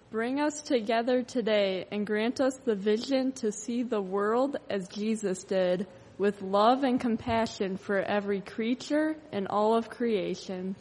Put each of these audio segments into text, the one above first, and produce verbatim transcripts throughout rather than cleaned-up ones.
Bring us together today and grant us the vision to see the world as Jesus did, with love and compassion for every creature and all of creation.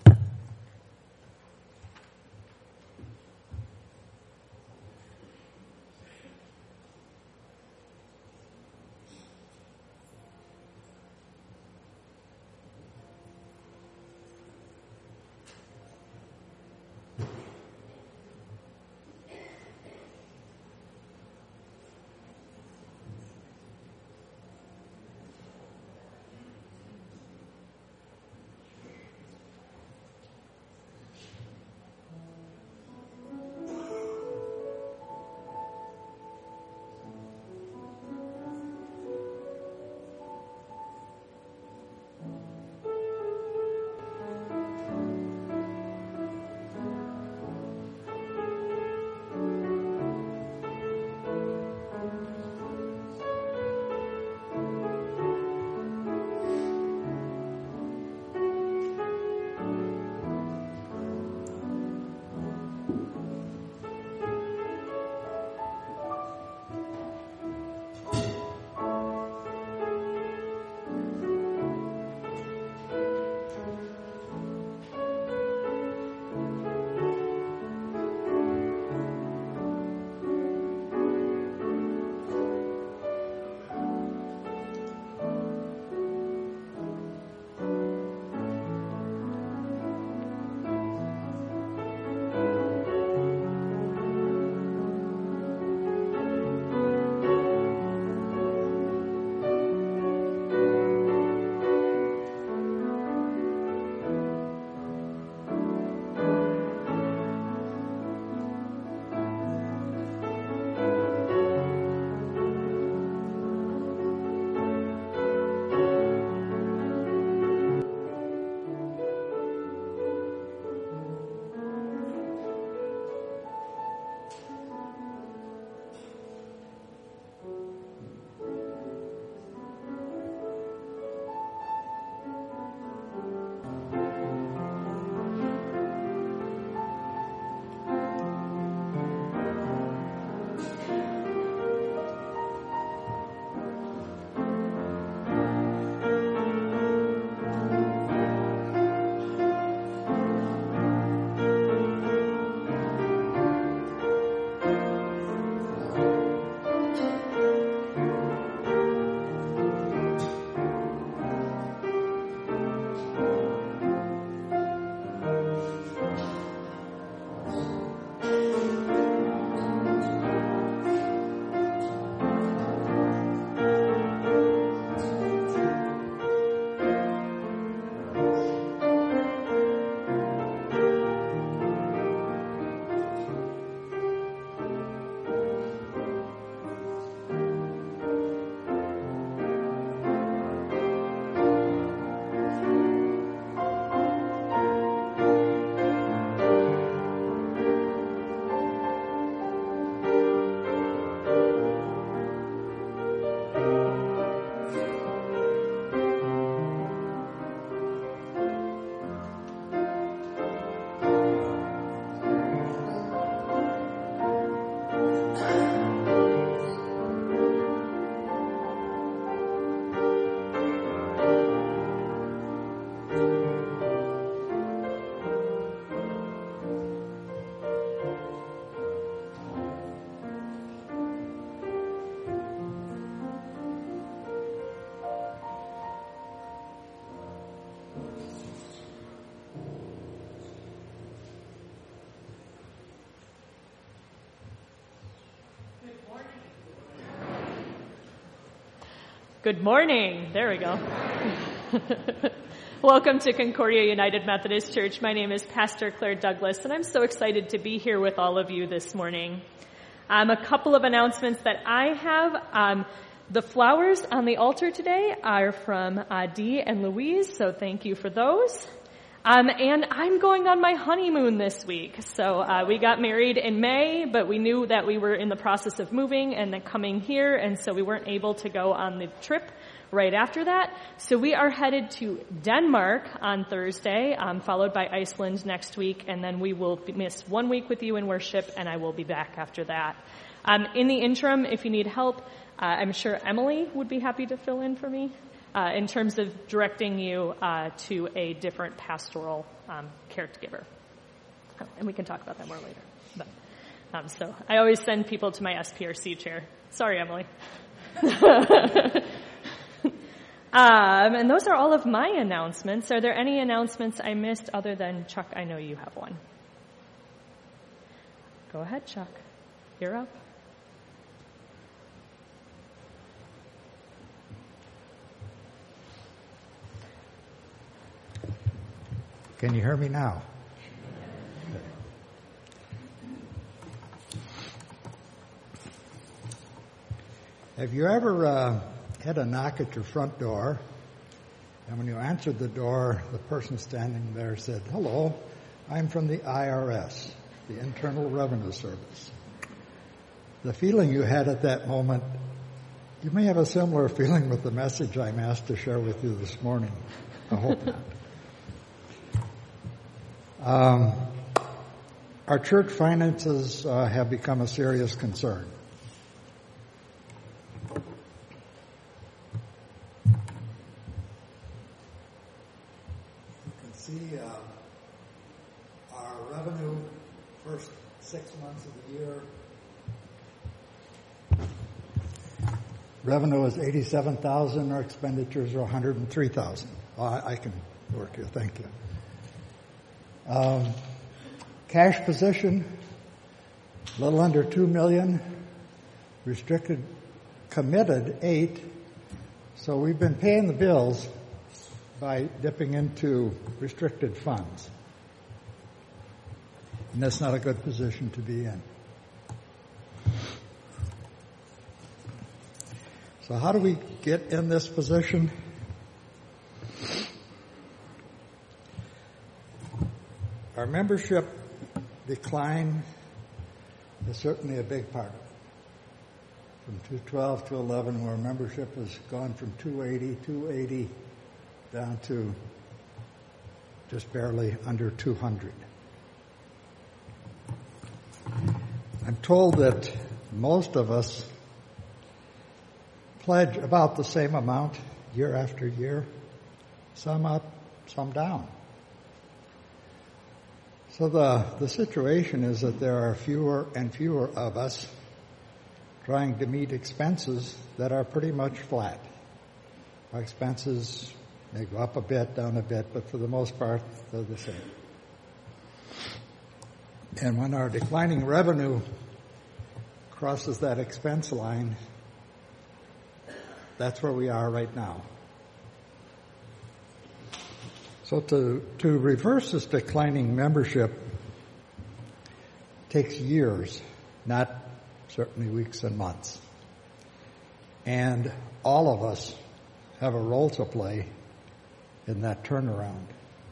Good morning. There we go. Welcome to Concordia United Methodist Church. My name is Pastor Claire Douglas, and I'm so excited to be here with all of you this morning. Um, a couple of announcements that I have. Um, the flowers on the altar today are from uh, Dee and Louise, so thank you for those. Um, and I'm going on my honeymoon this week. So uh, we got married in May, but we knew that we were in the process of moving and then coming here, and so we weren't able to go on the trip right after that. So we are headed to Denmark on Thursday, um, followed by Iceland next week, and then we will miss one week with you in worship, and I will be back after that. Um, in the interim, if you need help, uh, I'm sure Emily would be happy to fill in for me. Uh, in terms of directing you uh, to a different pastoral um, caregiver. Oh, and we can talk about that more later. But, um, so I always send people to my S P R C chair. Sorry, Emily. um, and those are all of my announcements. Are there any announcements I missed other than Chuck? I know you have one. Go ahead, Chuck. You're up. Can you hear me now? Have you ever uh, had a knock at your front door, and when you answered the door, the person standing there said, "Hello, I'm from the I R S, the Internal Revenue Service." The feeling you had at that moment, you may have a similar feeling with the message I'm asked to share with you this morning. I hope not. Um, our church finances uh, have become a serious concern. You can see uh, our revenue first six months of the year. Revenue is eighty-seven thousand. Our expenditures are one hundred three thousand. Oh, I, I can work here. Thank you. Um, cash position, a little under two million. Restricted, committed eight. So we've been paying the bills by dipping into restricted funds. And that's not a good position to be in. So how do we get in this position? Our membership decline is certainly a big part of it. From two twelve to eleven, where membership has gone from two eighty, two eighty down to just barely under two hundred. I'm told that most of us pledge about the same amount year after year, some up, some down. So the, the situation is that there are fewer and fewer of us trying to meet expenses that are pretty much flat. Our expenses may go up a bit, down a bit, but for the most part, they're the same. And when our declining revenue crosses that expense line, that's where we are right now. So to, to reverse this declining membership takes years, not certainly weeks and months. And all of us have a role to play in that turnaround.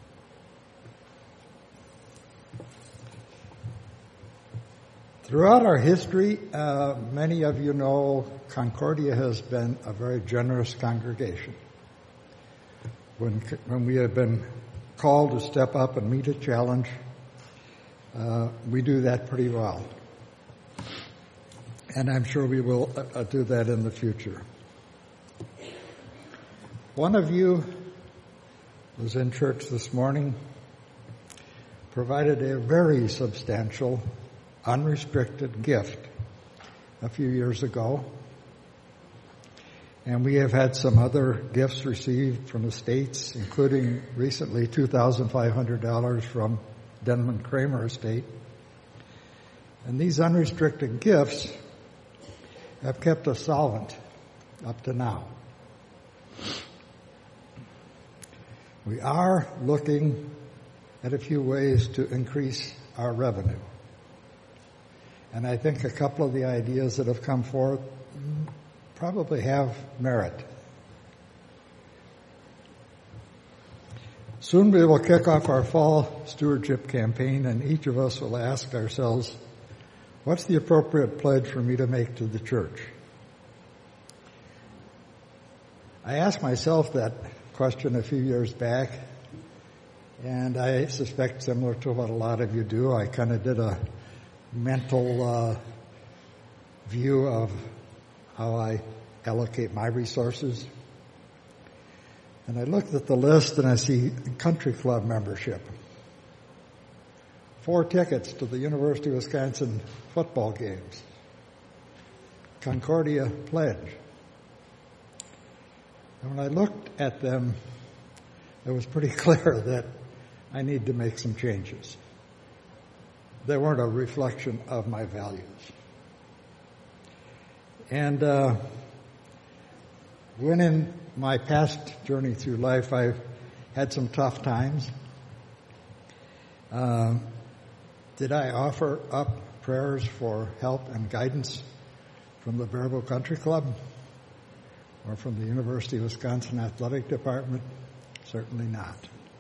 Throughout our history, uh, many of you know Concordia has been a very generous congregation. When, when we have been called to step up and meet a challenge, uh, we do that pretty well. And I'm sure we will uh, do that in the future. One of you was in church this morning, provided a very substantial, unrestricted gift a few years ago. And we have had some other gifts received from the states, including recently two thousand five hundred dollars from Denman Kramer Estate. And these unrestricted gifts have kept us solvent up to now. We are looking at a few ways to increase our revenue. And I think a couple of the ideas that have come forth probably have merit. Soon we will kick off our fall stewardship campaign, and each of us will ask ourselves, what's the appropriate pledge for me to make to the church? I asked myself that question a few years back, and I suspect similar to what a lot of you do, I kind of did a mental uh, view of how I allocate my resources. And I looked at the list and I see country club membership, four tickets to the University of Wisconsin football games, Concordia Pledge. And when I looked at them, it was pretty clear that I need to make some changes. They weren't a reflection of my values. And uh, when in my past journey through life, I've had some tough times. Uh, did I offer up prayers for help and guidance from the Bearville Country Club or from the University of Wisconsin Athletic Department? Certainly not.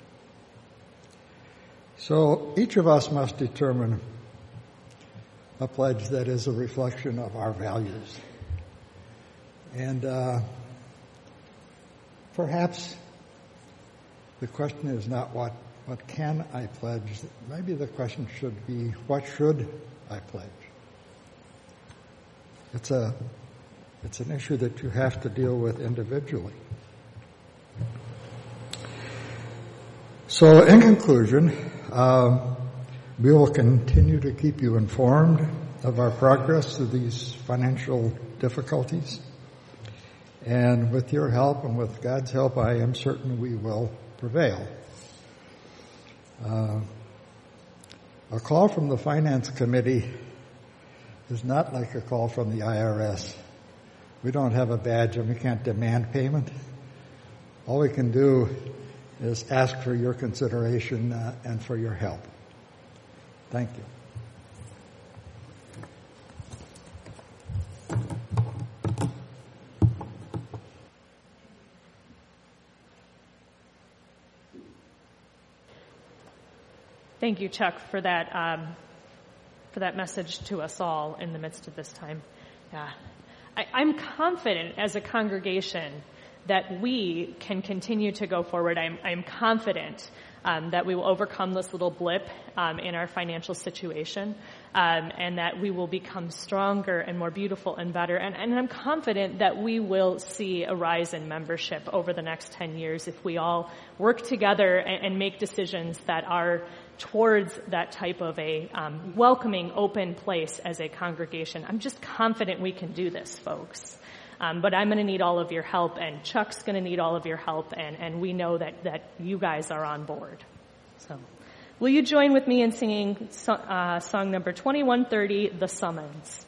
So each of us must determine a pledge that is a reflection of our values. And uh, perhaps the question is not what, what can I pledge? Maybe the question should be, what should I pledge? It's a, it's an issue that you have to deal with individually. So in conclusion, um, we will continue to keep you informed of our progress through these financial difficulties. And with your help and with God's help, I am certain we will prevail. Uh, a call from the Finance Committee is not like a call from the I R S. We don't have a badge and we can't demand payment. All we can do is ask for your consideration uh, and for your help. Thank you. Thank you, Chuck, for that um, for that message to us all in the midst of this time. Yeah, I, I'm confident as a congregation that we can continue to go forward. I'm, I'm confident um, that we will overcome this little blip um, in our financial situation, um, and that we will become stronger and more beautiful and better. And, and I'm confident that we will see a rise in membership over the next ten years if we all work together and, and make decisions that are towards that type of a um, welcoming, open place as a congregation. I'm just confident we can do this, folks. Um, but I'm going to need all of your help, and Chuck's going to need all of your help, and, and we know that, that you guys are on board. So, will you join with me in singing so, uh, song number twenty-one thirty, The Summons?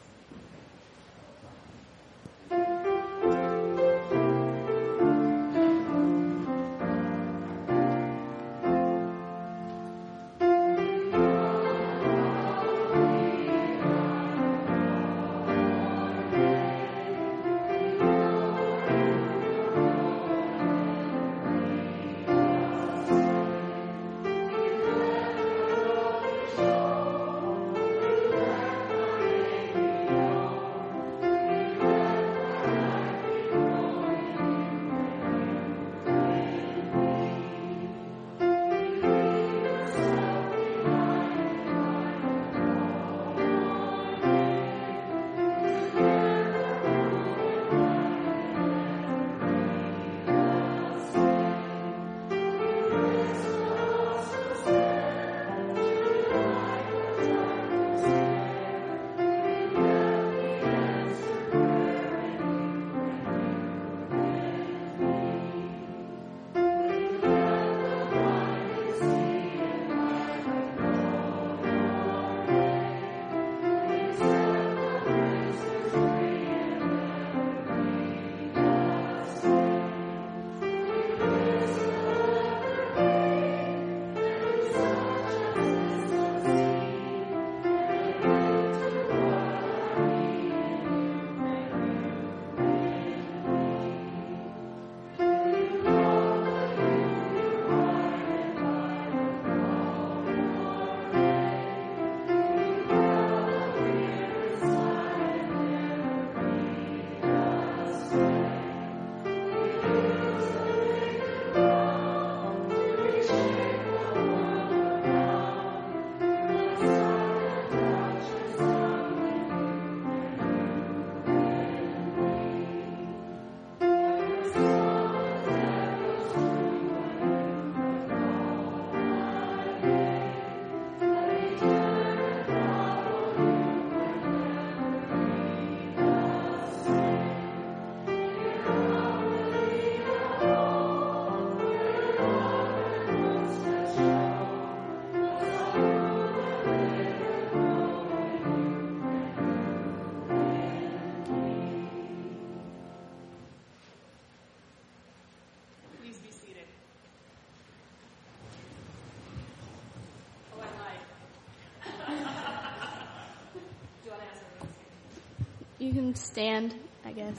You can stand, I guess.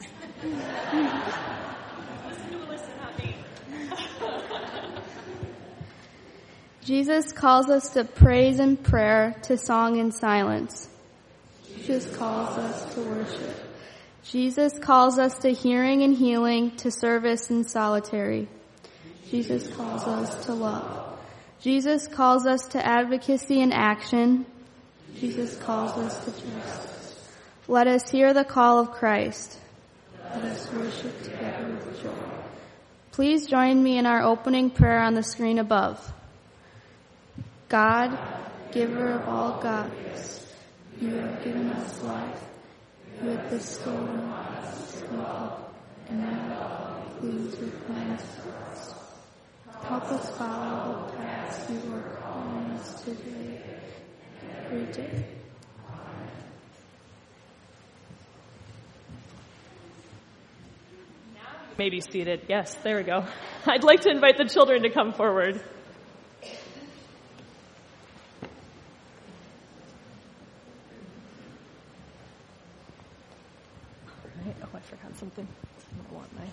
Jesus calls us to praise and prayer, to song and silence. Jesus calls us to worship. Jesus calls us to hearing and healing, to service and solitary. Jesus calls us to love. Jesus calls us to advocacy and action. Jesus calls us to justice. Let us hear the call of Christ. Let us worship together with joy. Please join me in our opening prayer on the screen above. God, giver of all godliness, you have given us life. You have bestowed on us hope, and now please replenish us. Help us follow the path you are calling us today, every day. May be seated. Yes, there we go. I'd like to invite the children to come forward. All right. Oh, I forgot something. I don't want my...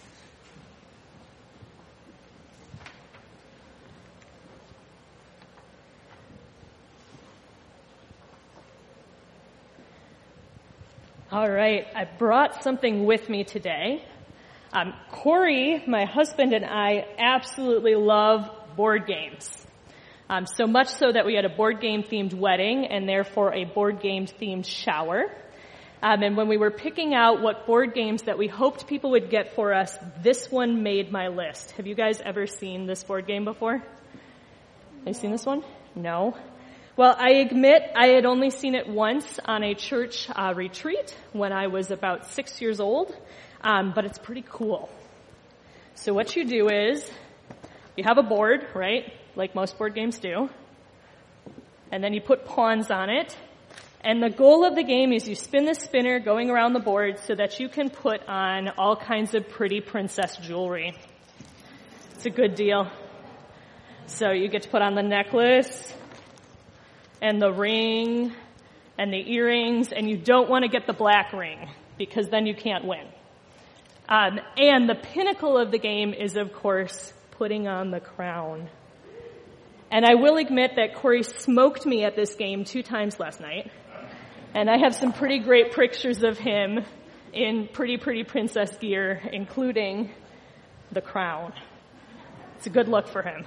All right. I brought something with me today. Um, Corey, my husband, and I absolutely love board games. Um, so much so that we had a board game-themed wedding and therefore a board game-themed shower. Um, and when we were picking out what board games that we hoped people would get for us, this one made my list. Have you guys ever seen this board game before? Have you seen this one? No. Well, I admit I had only seen it once on a church uh, retreat when I was about six years old. Um, but it's pretty cool. So what you do is, you have a board, right? Like most board games do. And then you put pawns on it. And the goal of the game is you spin the spinner going around the board so that you can put on all kinds of pretty princess jewelry. It's a good deal. So you get to put on the necklace, and the ring, and the earrings, and you don't want to get the black ring, because then you can't win. Um, and the pinnacle of the game is, of course, putting on the crown. And I will admit that Corey smoked me at this game two times last night. And I have some pretty great pictures of him in pretty, pretty princess gear, including the crown. It's a good look for him.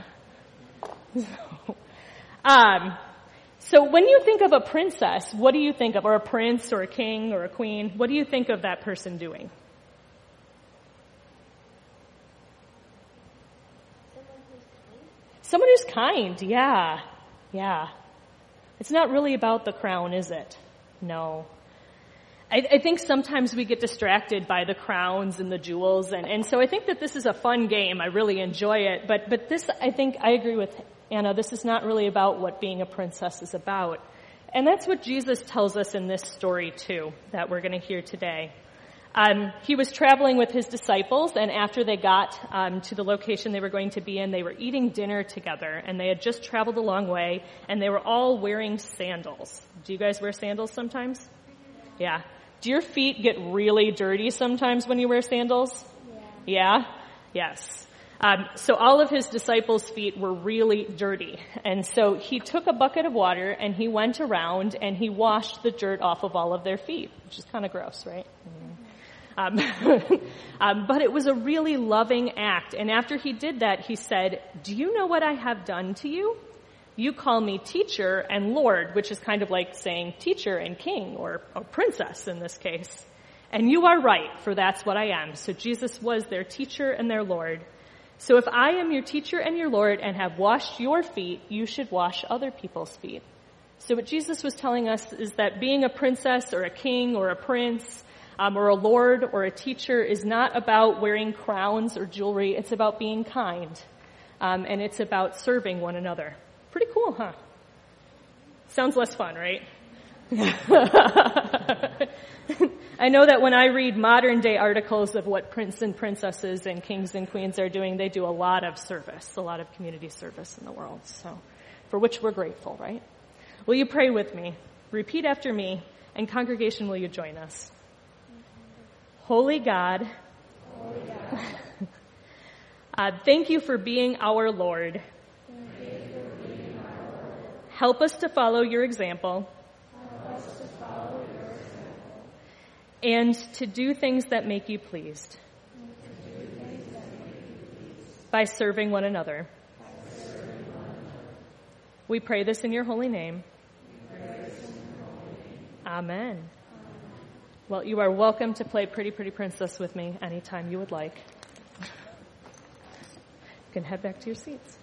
um, so when you think of a princess, what do you think of? Or a prince, or a king, or a queen? What do you think of that person doing? Someone who's kind, yeah, yeah. It's not really about the crown, is it? No. I, I think sometimes we get distracted by the crowns and the jewels, and, and so I think that this is a fun game. I really enjoy it, but but this, I think, I agree with Anna, this is not really about what being a princess is about. And that's what Jesus tells us in this story, too, that we're going to hear today. Um, he was traveling with his disciples, and after they got um, to the location they were going to be in, they were eating dinner together, and they had just traveled a long way, and they were all wearing sandals. Do you guys wear sandals sometimes? Yeah. Do your feet get really dirty sometimes when you wear sandals? Yeah. Yeah? Yes. Um, so all of his disciples' feet were really dirty, and so he took a bucket of water, and he went around, and he washed the dirt off of all of their feet, which is kind of gross, right? Mm-hmm. Um, um, but it was a really loving act. And after he did that, he said, "Do you know what I have done to you? You call me teacher and Lord," which is kind of like saying teacher and king, or, or princess in this case. "And you are right, for that's what I am." So Jesus was their teacher and their Lord. "So if I am your teacher and your Lord and have washed your feet, you should wash other people's feet." So what Jesus was telling us is that being a princess or a king or a prince, Um, or a lord or a teacher is not about wearing crowns or jewelry. It's about being kind. Um, and it's about serving one another. Pretty cool, huh? Sounds less fun, right? I know that when I read modern day articles of what princes and princesses and kings and queens are doing, they do a lot of service, a lot of community service in the world. So, for which we're grateful, right? Will you pray with me? Repeat after me, and congregation, will you join us? Holy God, Holy God. uh, thank you for being our Lord. Being our Lord. Help us to follow your example. Help us to follow your example. And to do things that make you pleased. And to do things that make you pleased. By serving one another. By serving one another. We pray this in your holy name. We pray this in your holy name. Amen. Well, you are welcome to play Pretty Pretty Princess with me anytime you would like. You can head back to your seats.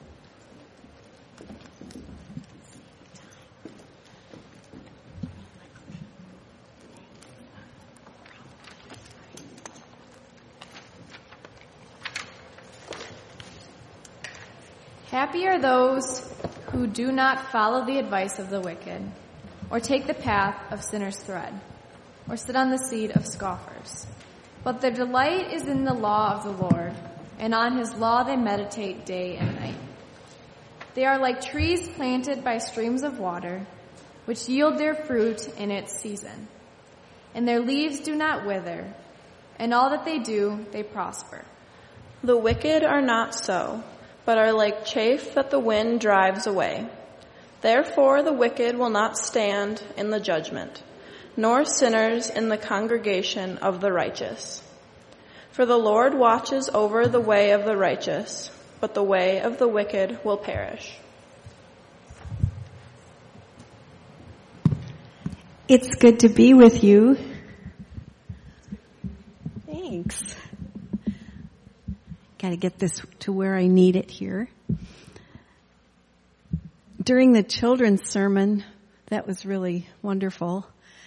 Happy are those who do not follow the advice of the wicked, or take the path of sinners' thread, or sit on the seat of scoffers. But their delight is in the law of the Lord, and on his law they meditate day and night. They are like trees planted by streams of water, which yield their fruit in its season. And their leaves do not wither, and all that they do, they prosper. The wicked are not so, but are like chaff that the wind drives away. Therefore the wicked will not stand in the judgment, nor sinners in the congregation of the righteous. For the Lord watches over the way of the righteous, but the way of the wicked will perish. It's good to be with you. Thanks. Got to get this to where I need it here. During the children's sermon, that was really wonderful.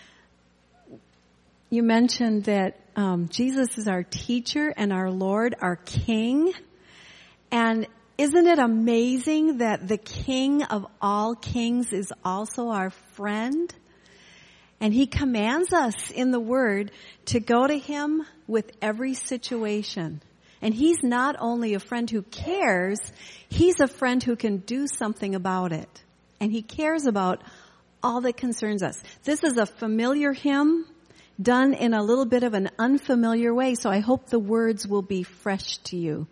You mentioned that um, Jesus is our teacher and our Lord, our King. And isn't it amazing that the King of all kings is also our friend? And he commands us in the Word to go to him with every situation. And he's not only a friend who cares, he's a friend who can do something about it. And he cares about all that concerns us. This is a familiar hymn done in a little bit of an unfamiliar way, so I hope the words will be fresh to you.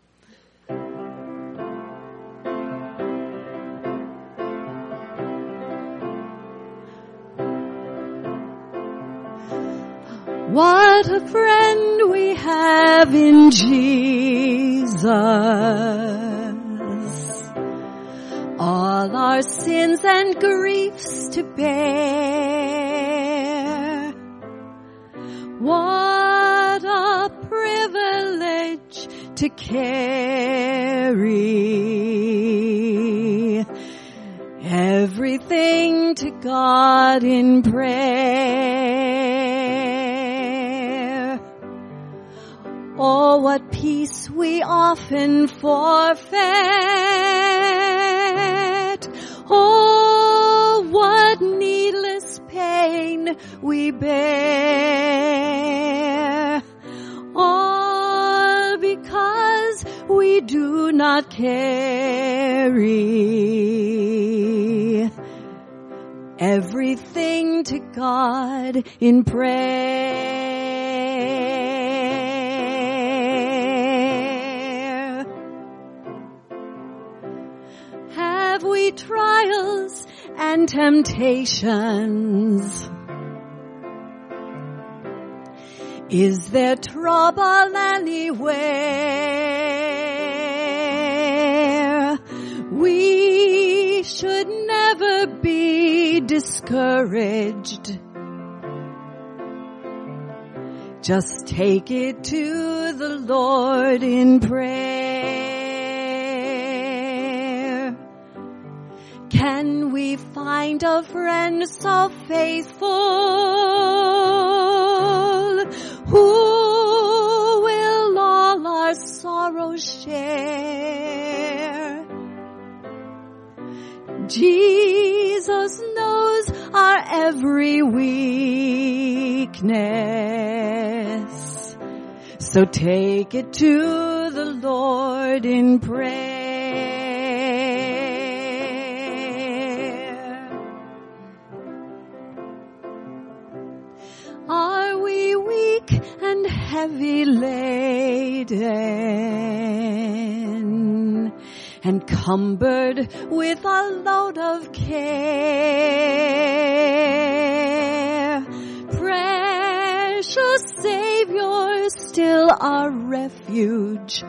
What a friend we have in Jesus. All our sins and griefs to bear. What a privilege to carry everything to God in prayer. Oh, what peace we often forfeit. Oh, what needless pain we bear. All because we do not carry everything to God in prayer. Have we trials and temptations? Is there trouble anywhere? We should never be discouraged. Just take it to the Lord in prayer. Can we find a friend so faithful who will all our sorrows share? Jesus knows our every weakness. So take it to the Lord in prayer. Are we weak weak and heavy laden and cumbered with a load of care, precious Savior, still our refuge.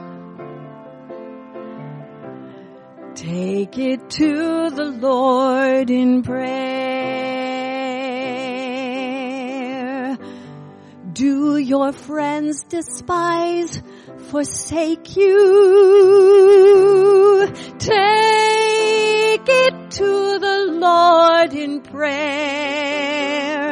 Take it to the Lord in prayer. Do your friends despise, forsake you? Take it to the Lord in prayer.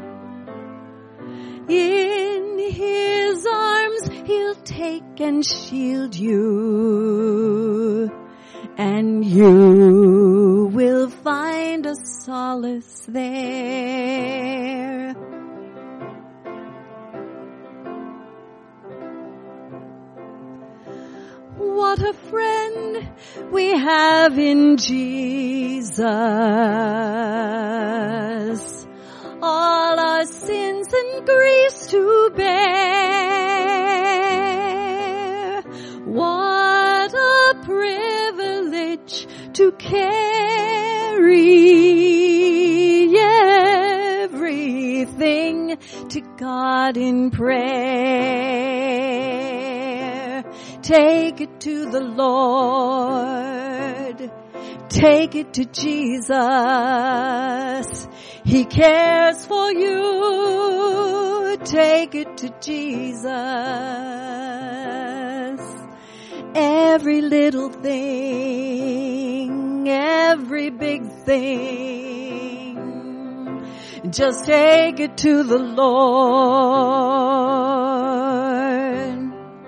In His arms He'll take and shield you, and you will find a solace there. What a friend we have in Jesus. All our sins and griefs to bear. What a privilege to carry everything to God in prayer. Take it to the Lord. Take it to Jesus. He cares for you. Take it to Jesus. Every little thing, every big thing, just take it to the Lord.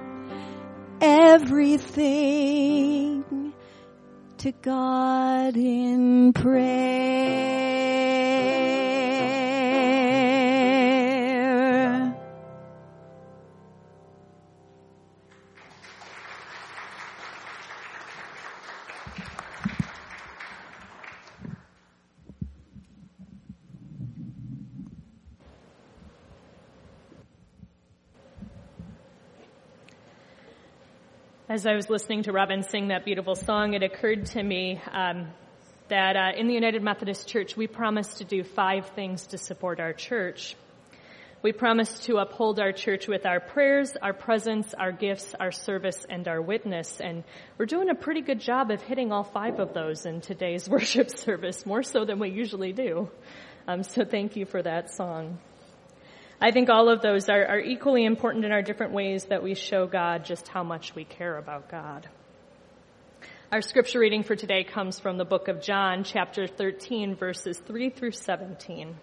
Everything to God in prayer. As I was listening to Robin sing that beautiful song, it occurred to me um, that uh, in the United Methodist Church, we promise to do five things to support our church. We promise to uphold our church with our prayers, our presence, our gifts, our service, and our witness. And we're doing a pretty good job of hitting all five of those in today's worship service, more so than we usually do. Um, so thank you for that song. I think all of those are, are equally important in our different ways that we show God just how much we care about God. Our scripture reading for today comes from the book of John, chapter thirteen, verses three through seventeen.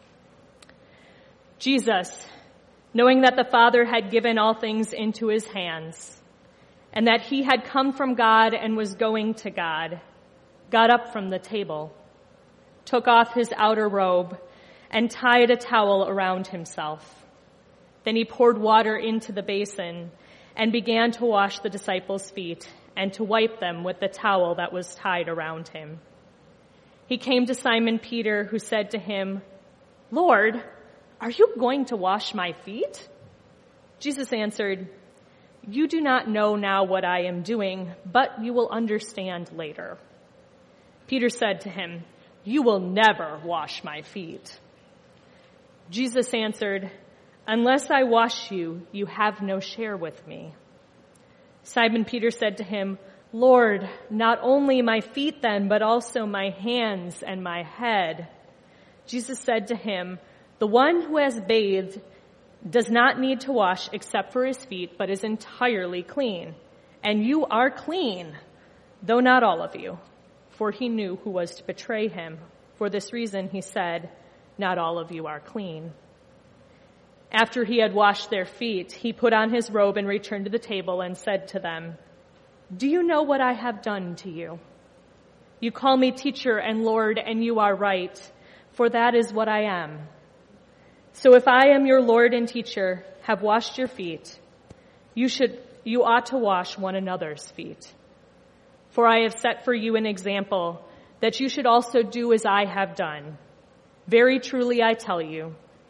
Jesus, knowing that the Father had given all things into his hands, and that he had come from God and was going to God, got up from the table, took off his outer robe, and tied a towel around himself. Then he poured water into the basin and began to wash the disciples' feet and to wipe them with the towel that was tied around him. He came to Simon Peter, who said to him, "Lord, are you going to wash my feet?" Jesus answered, "You do not know now what I am doing, but you will understand later." Peter said to him, "You will never wash my feet." Jesus answered, "Unless I wash you, you have no share with me." Simon Peter said to him, "Lord, not only my feet then, but also my hands and my head." Jesus said to him, "The one who has bathed does not need to wash except for his feet, but is entirely clean. And you are clean, though not all of you." For he knew who was to betray him. For this reason he said, "Not all of you are clean." After he had washed their feet, he put on his robe and returned to the table and said to them, "Do you know what I have done to you? You call me teacher and Lord, and you are right, for that is what I am. So if I am your Lord and teacher, have washed your feet, you should, you ought to wash one another's feet. For I have set for you an example that you should also do as I have done. Very truly I tell you,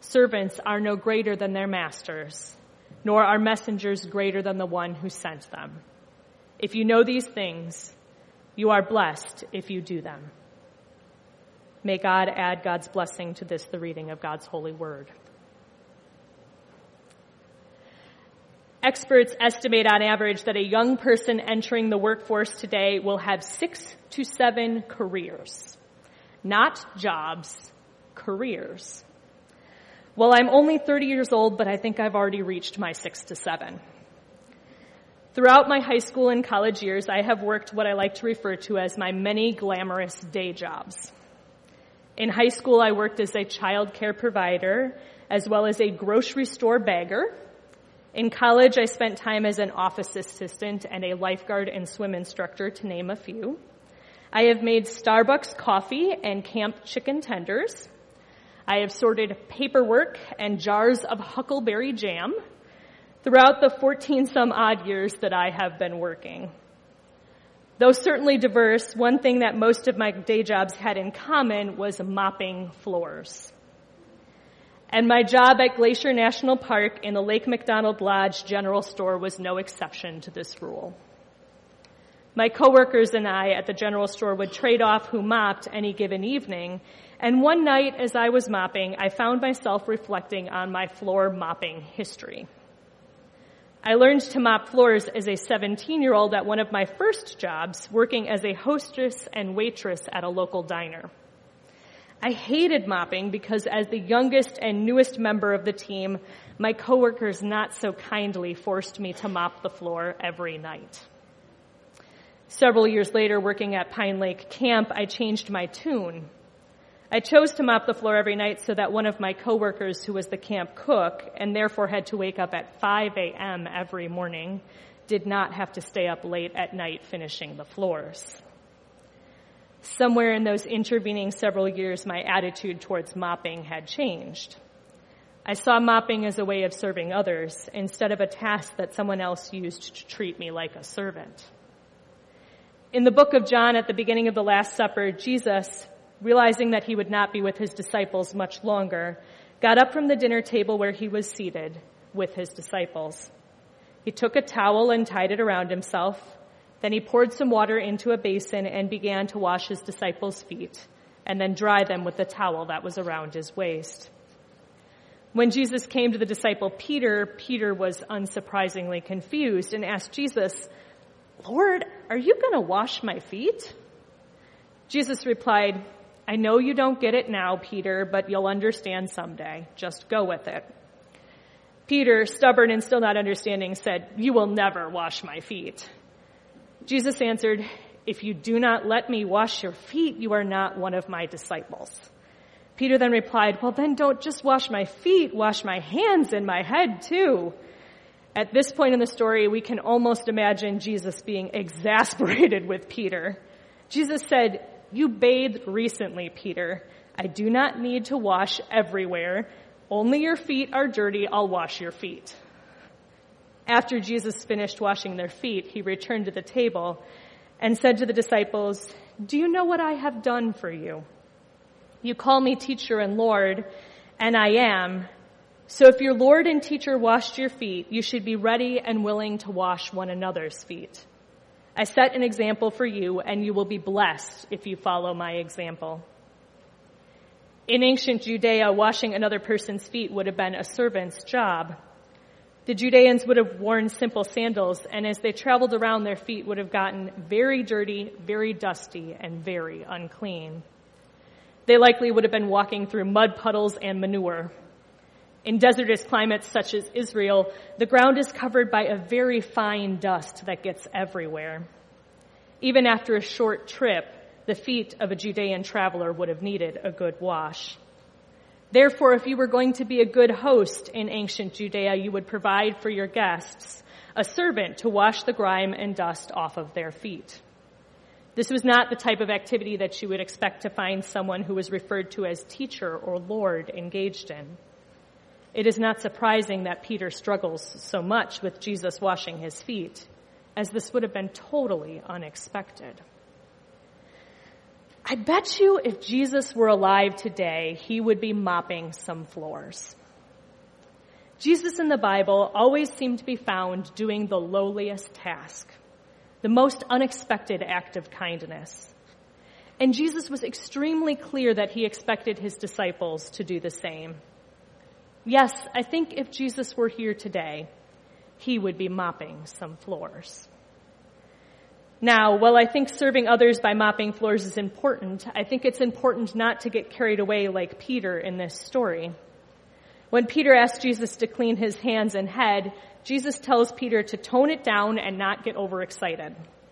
Servants are no greater than their masters, nor are messengers greater than the one who sent them. If you know these things, you are blessed if you do them. May God add God's blessing to this, the reading of God's holy word. Experts estimate on average that a young person entering the workforce today will have six to seven careers. Not jobs, careers. Well, I'm only thirty years old, but I think I've already reached my six to seven. Throughout my high school and college years, I have worked what I like to refer to as my many glamorous day jobs. In high school, I worked as a child care provider, as well as a grocery store bagger. In college, I spent time as an office assistant and a lifeguard and swim instructor, to name a few. I have made Starbucks coffee and camp chicken tenders. I have sorted paperwork and jars of huckleberry jam throughout the fourteen-some-odd years that I have been working. Though certainly diverse, one thing that most of my day jobs had in common was mopping floors. And my job at Glacier National Park in the Lake McDonald Lodge General Store was no exception to this rule. My coworkers and I at the general store would trade off who mopped any given evening, and one night as I was mopping, I found myself reflecting on my floor mopping history. I learned to mop floors as a seventeen-year-old at one of my first jobs, working as a hostess and waitress at a local diner. I hated mopping because as the youngest and newest member of the team, my coworkers not so kindly forced me to mop the floor every night. Several years later, working at Pine Lake Camp, I changed my tune. I chose to mop the floor every night so that one of my coworkers, who was the camp cook and therefore had to wake up at five a.m. every morning, did not have to stay up late at night finishing the floors. Somewhere in those intervening several years, my attitude towards mopping had changed. I saw mopping as a way of serving others instead of a task that someone else used to treat me like a servant. In the book of John, at the beginning of the Last Supper, Jesus, realizing that he would not be with his disciples much longer, got up from the dinner table where he was seated with his disciples. He took a towel and tied it around himself. Then he poured some water into a basin and began to wash his disciples' feet and then dry them with the towel that was around his waist. When Jesus came to the disciple Peter, Peter was unsurprisingly confused and asked Jesus, "Lord, are you going to wash my feet?" Jesus replied, "I know you don't get it now, Peter, but you'll understand someday. Just go with it." Peter, stubborn and still not understanding, said, "You will never wash my feet." Jesus answered, "If you do not let me wash your feet, you are not one of my disciples." Peter then replied, "Well, then don't just wash my feet, wash my hands and my head too." At this point in the story, we can almost imagine Jesus being exasperated with Peter. Jesus said, "You bathed recently, Peter. I do not need to wash everywhere. Only your feet are dirty. I'll wash your feet." After Jesus finished washing their feet, he returned to the table and said to the disciples, "Do you know what I have done for you? You call me teacher and Lord, and I am. So if your Lord and teacher washed your feet, you should be ready and willing to wash one another's feet. I set an example for you, and you will be blessed if you follow my example." In ancient Judea, washing another person's feet would have been a servant's job. The Judeans would have worn simple sandals, and as they traveled around, their feet would have gotten very dirty, very dusty, and very unclean. They likely would have been walking through mud puddles and manure. In desertous climates such as Israel, the ground is covered by a very fine dust that gets everywhere. Even after a short trip, the feet of a Judean traveler would have needed a good wash. Therefore, if you were going to be a good host in ancient Judea, you would provide for your guests a servant to wash the grime and dust off of their feet. This was not the type of activity that you would expect to find someone who was referred to as teacher or Lord engaged in. It is not surprising that Peter struggles so much with Jesus washing his feet, as this would have been totally unexpected. I bet you if Jesus were alive today, he would be mopping some floors. Jesus in the Bible always seemed to be found doing the lowliest task, the most unexpected act of kindness. And Jesus was extremely clear that he expected his disciples to do the same. Yes, I think if Jesus were here today, he would be mopping some floors. Now, while I think serving others by mopping floors is important, I think it's important not to get carried away like Peter in this story. When Peter asked Jesus to clean his hands and head, Jesus tells Peter to tone it down and not get overexcited.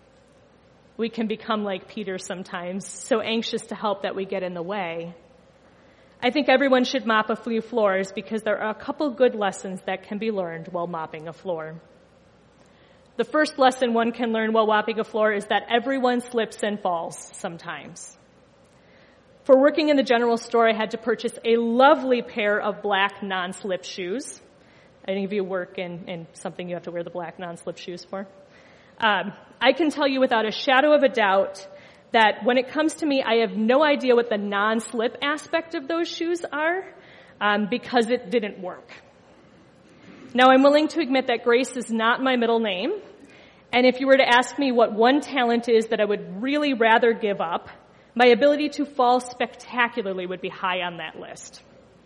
We can become like Peter sometimes, so anxious to help that we get in the way. I think everyone should mop a few floors because there are a couple good lessons that can be learned while mopping a floor. The first lesson one can learn while mopping a floor is that everyone slips and falls sometimes. For working in the general store, I had to purchase a lovely pair of black non-slip shoes. Any of you work in, in something you have to wear the black non-slip shoes for? Um, I can tell you without a shadow of a doubt that when it comes to me, I have no idea what the non-slip aspect of those shoes are um, because it didn't work. Now, I'm willing to admit that Grace is not my middle name, and if you were to ask me what one talent is that I would really rather give up, my ability to fall spectacularly would be high on that list.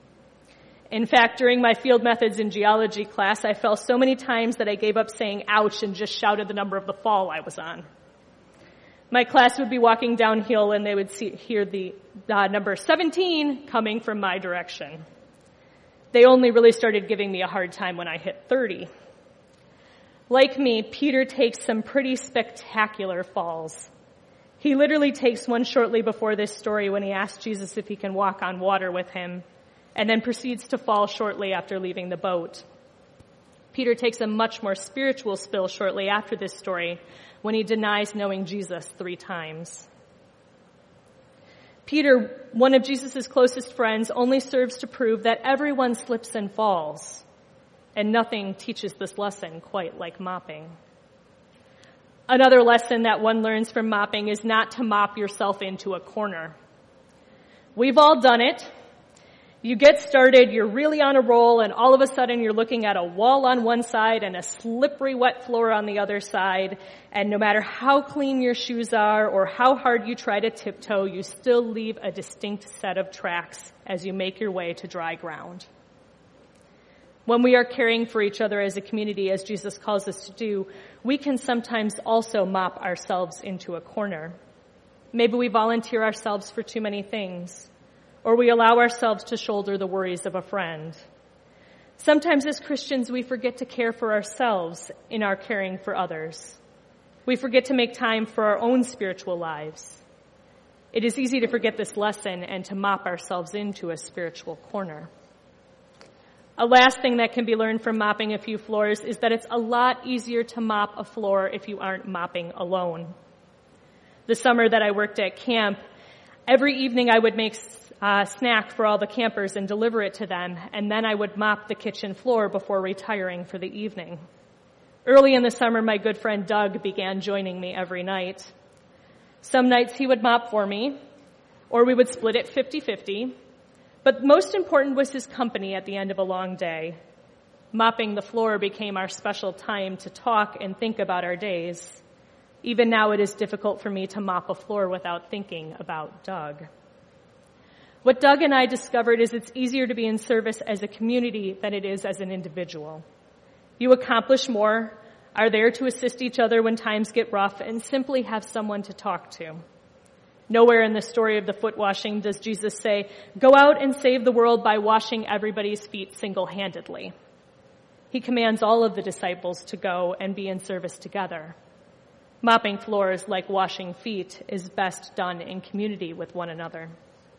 In fact, during my field methods in geology class, I fell so many times that I gave up saying ouch and just shouted the number of the fall I was on. My class would be walking downhill and they would see, hear the uh, number seventeen coming from my direction. They only really started giving me a hard time when I hit thirty. Like me, Peter takes some pretty spectacular falls. He literally takes one shortly before this story when he asks Jesus if he can walk on water with him, and then proceeds to fall shortly after leaving the boat. Peter takes a much more spiritual spill shortly after this story when he denies knowing Jesus three times. Peter, one of Jesus' closest friends, only serves to prove that everyone slips and falls, and nothing teaches this lesson quite like mopping. Another lesson that one learns from mopping is not to mop yourself into a corner. We've all done it. You get started, you're really on a roll, and all of a sudden you're looking at a wall on one side and a slippery wet floor on the other side, and no matter how clean your shoes are or how hard you try to tiptoe, you still leave a distinct set of tracks as you make your way to dry ground. When we are caring for each other as a community, as Jesus calls us to do, we can sometimes also mop ourselves into a corner. Maybe we volunteer ourselves for too many things, or we allow ourselves to shoulder the worries of a friend. Sometimes as Christians, we forget to care for ourselves in our caring for others. We forget to make time for our own spiritual lives. It is easy to forget this lesson and to mop ourselves into a spiritual corner. A last thing that can be learned from mopping a few floors is that it's a lot easier to mop a floor if you aren't mopping alone. The summer that I worked at camp, every evening I would make a snack for all the campers and deliver it to them, and then I would mop the kitchen floor before retiring for the evening. Early in the summer, my good friend Doug began joining me every night. Some nights he would mop for me, or we would split it fifty-fifty. But most important was his company at the end of a long day. Mopping the floor became our special time to talk and think about our days. Even now it is difficult for me to mop a floor without thinking about Doug. What Doug and I discovered is it's easier to be in service as a community than it is as an individual. You accomplish more, are there to assist each other when times get rough, and simply have someone to talk to. Nowhere in the story of the foot washing does Jesus say, go out and save the world by washing everybody's feet single-handedly. He commands all of the disciples to go and be in service together. Mopping floors, like washing feet, is best done in community with one another.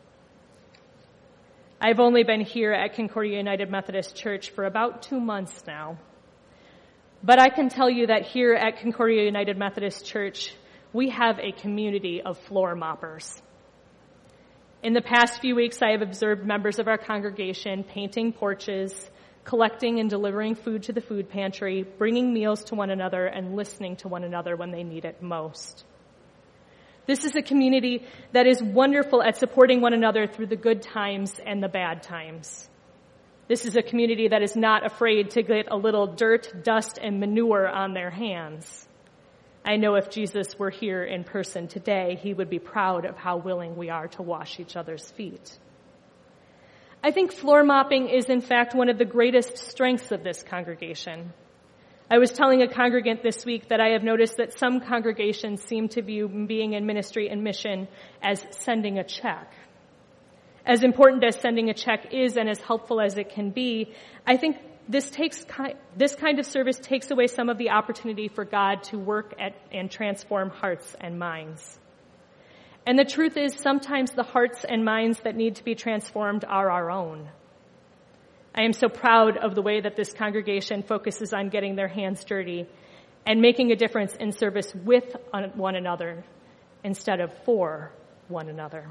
I've only been here at Concordia United Methodist Church for about two months now. But I can tell you that here at Concordia United Methodist Church, we have a community of floor moppers. In the past few weeks, I have observed members of our congregation painting porches, collecting and delivering food to the food pantry, bringing meals to one another, and listening to one another when they need it most. This is a community that is wonderful at supporting one another through the good times and the bad times. This is a community that is not afraid to get a little dirt, dust, and manure on their hands. I know if Jesus were here in person today, he would be proud of how willing we are to wash each other's feet. I think floor mopping is, in fact, one of the greatest strengths of this congregation. I was telling a congregant this week that I have noticed that some congregations seem to view being in ministry and mission as sending a check. As important as sending a check is and as helpful as it can be, I think this takes this kind of service takes away some of the opportunity for God to work at and transform hearts and minds. And the truth is, sometimes the hearts and minds that need to be transformed are our own. I am so proud of the way that this congregation focuses on getting their hands dirty and making a difference in service with one another instead of for one another.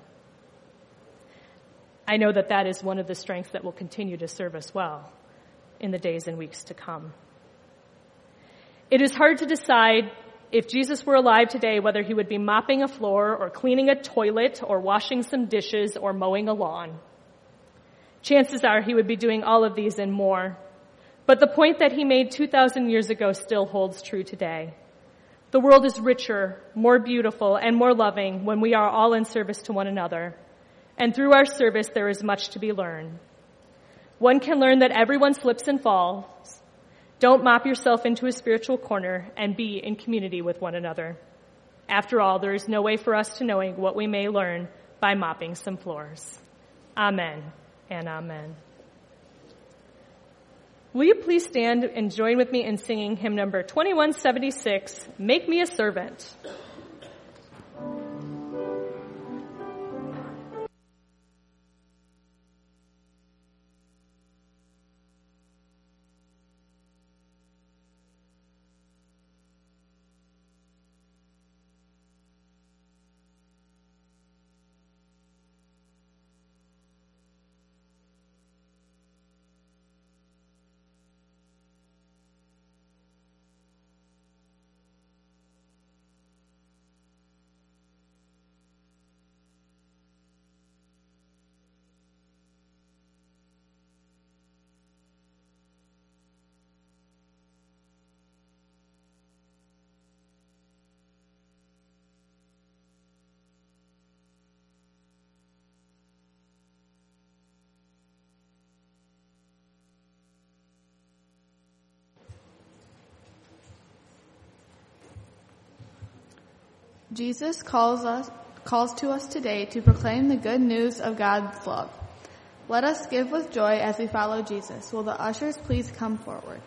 I know that that is one of the strengths that will continue to serve us well in the days and weeks to come. It is hard to decide if Jesus were alive today, whether he would be mopping a floor or cleaning a toilet or washing some dishes or mowing a lawn. Chances are he would be doing all of these and more. But the point that he made two thousand years ago still holds true today. The world is richer, more beautiful, and more loving when we are all in service to one another. And through our service, there is much to be learned. One can learn that everyone slips and falls. Don't mop yourself into a spiritual corner and be in community with one another. After all, there is no way for us to knowing what we may learn by mopping some floors. Amen and amen. Will you please stand and join with me in singing hymn number twenty-one seventy-six, Make Me a Servant. Jesus calls us, calls to us today to proclaim the good news of God's love. Let us give with joy as we follow Jesus. Will the ushers please come forward?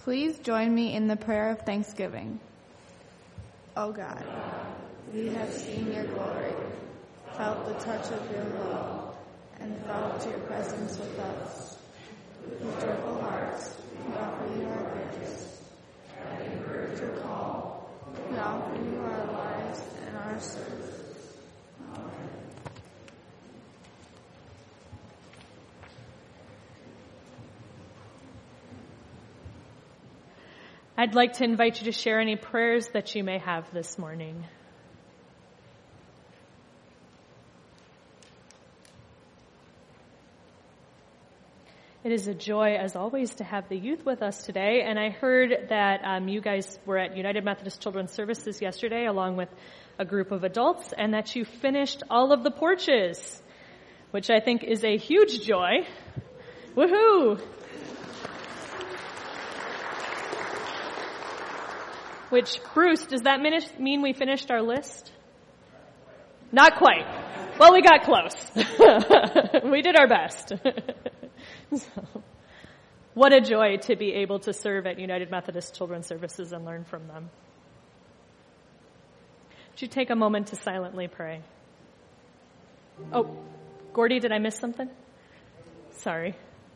Please join me in the prayer of thanksgiving. O God, we have seen your glory, felt the touch of your love, and felt your presence with us. With joyful hearts, we offer you our gifts. Having heard your call, we offer you our lives and our service. Amen. I'd like to invite you to share any prayers that you may have this morning. It is a joy, as always, to have the youth with us today. And I heard that um, you guys were at United Methodist Children's Services yesterday, along with a group of adults, and that you finished all of the porches, which I think is a huge joy. Woohoo! Which, Bruce, does that mean we finished our list? Not quite. Well, we got close. We did our best. So, what a joy to be able to serve at United Methodist Children's Services and learn from them. Would you take a moment to silently pray? Oh, Gordy, did I miss something? Sorry.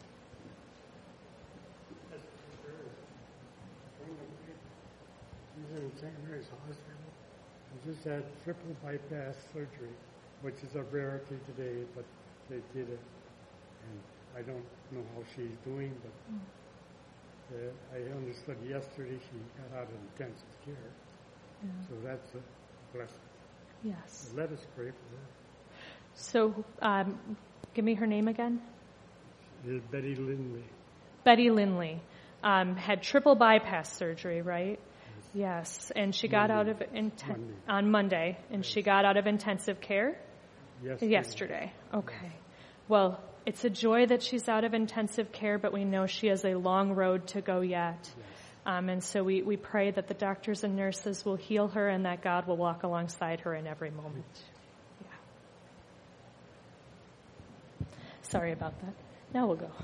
In Saint Mary's Hospital. I just had triple bypass surgery, which is a rarity today, but they did it. And I don't know how she's doing, but uh, I understood yesterday she got out of intensive care. Yeah. So that's a blessing. Yes. So let us pray for her. So, um, give me her name again. It is Betty Lindley. Betty Lindley um, had triple bypass surgery, right? Yes, and she got Monday. out of inten- Monday. on Monday, and she got out of intensive care Yesterday. yesterday. Okay. Well, it's a joy that she's out of intensive care, but we know she has a long road to go yet. Yes. Um, and so we, we pray that the doctors and nurses will heal her and that God will walk alongside her in every moment. Yeah. Sorry about that. Now we'll go.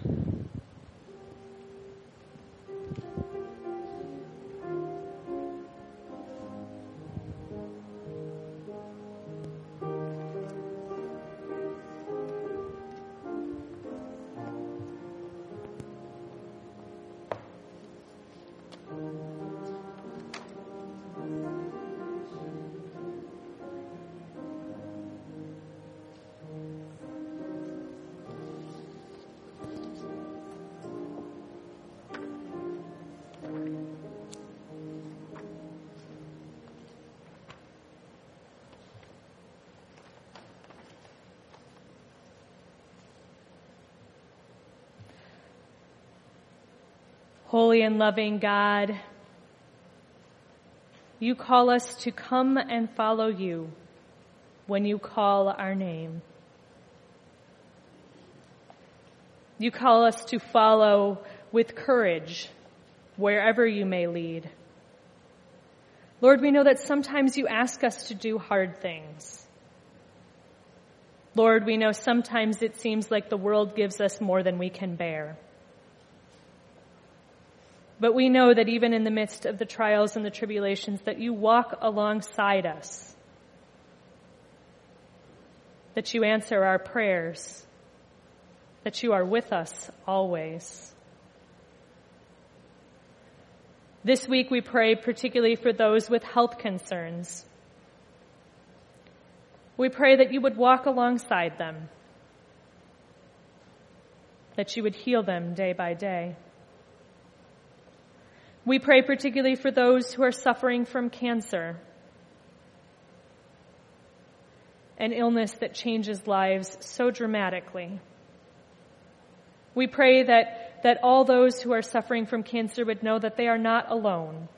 Holy and loving God, you call us to come and follow you when you call our name. You call us to follow with courage wherever you may lead. Lord, we know that sometimes you ask us to do hard things. Lord, we know sometimes it seems like the world gives us more than we can bear. But we know that even in the midst of the trials and the tribulations, that you walk alongside us, that you answer our prayers, that you are with us always. This week we pray particularly for those with health concerns. We pray that you would walk alongside them, that you would heal them day by day. We pray particularly for those who are suffering from cancer, an illness that changes lives so dramatically. We pray that, that all those who are suffering from cancer would know that they are not alone,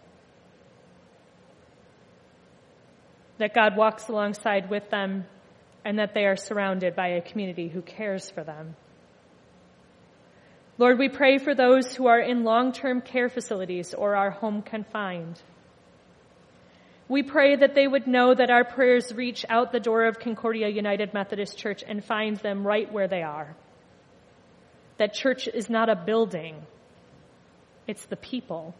that God walks alongside with them, and that they are surrounded by a community who cares for them. Lord, we pray for those who are in long-term care facilities or are home confined. We pray that they would know that our prayers reach out the door of Concordia United Methodist Church and find them right where they are. That church is not a building. It's the people.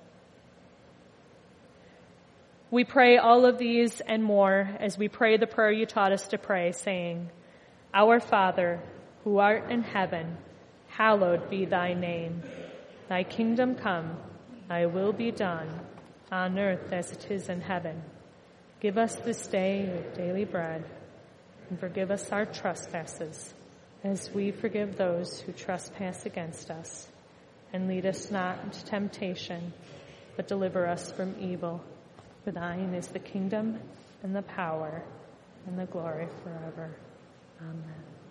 We pray all of these and more as we pray the prayer you taught us to pray, saying, Our Father, who art in heaven, hallowed be thy name. Thy kingdom come, thy will be done, on earth as it is in heaven. Give us this day our daily bread, and forgive us our trespasses, as we forgive those who trespass against us. And lead us not into temptation, but deliver us from evil. For thine is the kingdom, and the power, and the glory forever. Amen.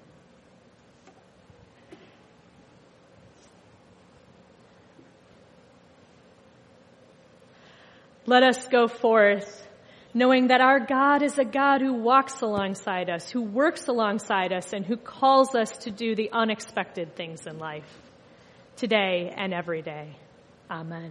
Let us go forth, knowing that our God is a God who walks alongside us, who works alongside us, and who calls us to do the unexpected things in life, today and every day. Amen.